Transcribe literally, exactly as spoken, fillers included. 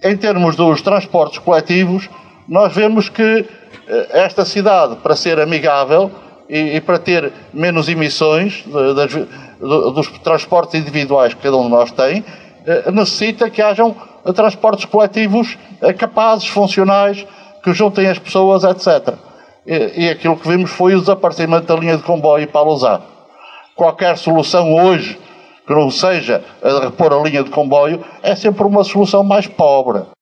em termos dos transportes coletivos, nós vemos que esta cidade, para ser amigável e, e para ter menos emissões de, das, de, dos transportes individuais que cada um de nós tem, necessita que hajam transportes coletivos capazes, funcionais, que juntem as pessoas, etcétera. E, e aquilo que vimos foi o desaparecimento da linha de comboio para Lousã. Qualquer solução hoje que não seja a repor a linha de comboio é sempre uma solução mais pobre.